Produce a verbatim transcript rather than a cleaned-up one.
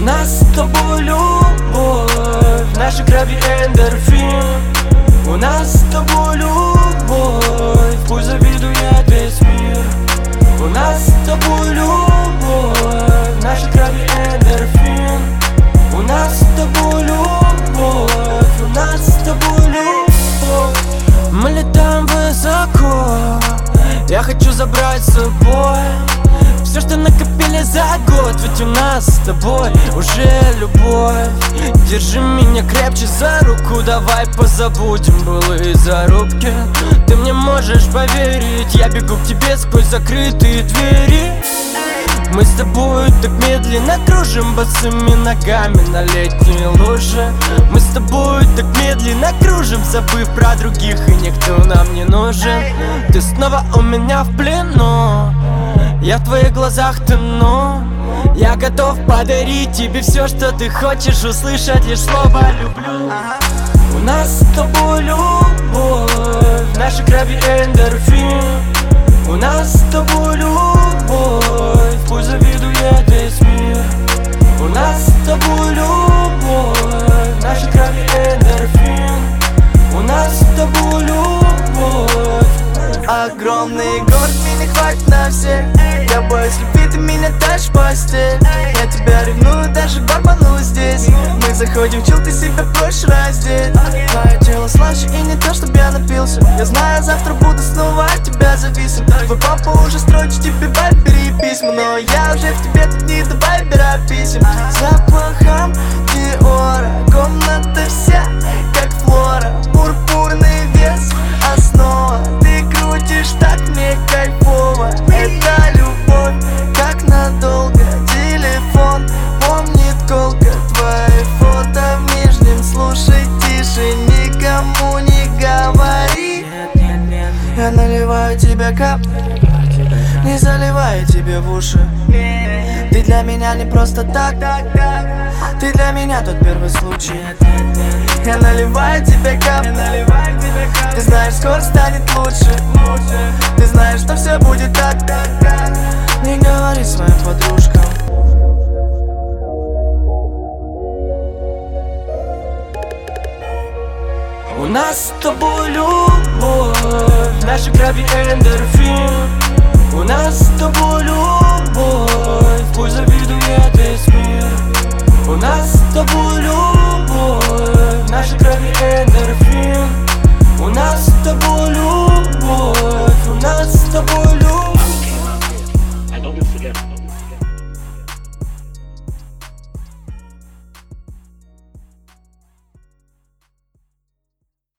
нас с тобой любовь, в нашей крови эндорфин. У нас с тобой любовь, пусть завидует весь мир. У нас с тобой любовь, в нашей крови эндорфин. У нас с тобой любовь, у нас с тобой любовь. Мы летаем высоко, я хочу забрать с собой все, что накопили за год. Ведь у нас с тобой уже любовь. Держи меня крепче за руку, давай позабудем былые зарубки. Ты мне можешь поверить, я бегу к тебе сквозь закрытые двери. Мы с тобой так медленно кружим босыми ногами на летней луже. Мы с тобой так медленно кружим, забыв про других, и никто нам не нужен. Ты снова у меня в плену, я в твоих глазах тону. Я готов подарить тебе все, что ты хочешь услышать, лишь слово «люблю». У нас с тобой любовь, в нашей крови эндорфин. У нас с тобой любовь, пусть завидует весь мир. У нас с тобой любовь, в нашей крови эндорфин. У нас с тобой любовь. Огромный город, мне не хватит на всех. Я боюсь любви, ты меня тащишь в постель. Я тебя ревную, даже барбану здесь. Мы заходим в чил, ты себя проще раздеть. Твое тело слаще и не то, чтобы я напился. Я знаю, завтра буду снова от тебя зависим. Твой папа уже строит тебе вайбери и письма, но я уже в тебе тут не до вайбера писем. Запахом Диора, комната вся как флора. Пурпурный вес, основа. Ты крутишь так, мне кайфово. Это любовь, как надолго. Телефон помнит колко. Твои фото в нижнем, слушай тише, никому не говори. Я наливаю тебе капли, не заливаю тебе в уши. Ты для меня не просто так, ты для меня тот первый случай. Я наливаю тебе капли, ты знаешь, скоро станет лучше. Ты знаешь, что все будет так. Не говори своим подружкам. У нас с тобой любовь, в нашей крови эндорфин. У нас с тобой любовь, пусть завидует весь мир. У нас с тобой любовь.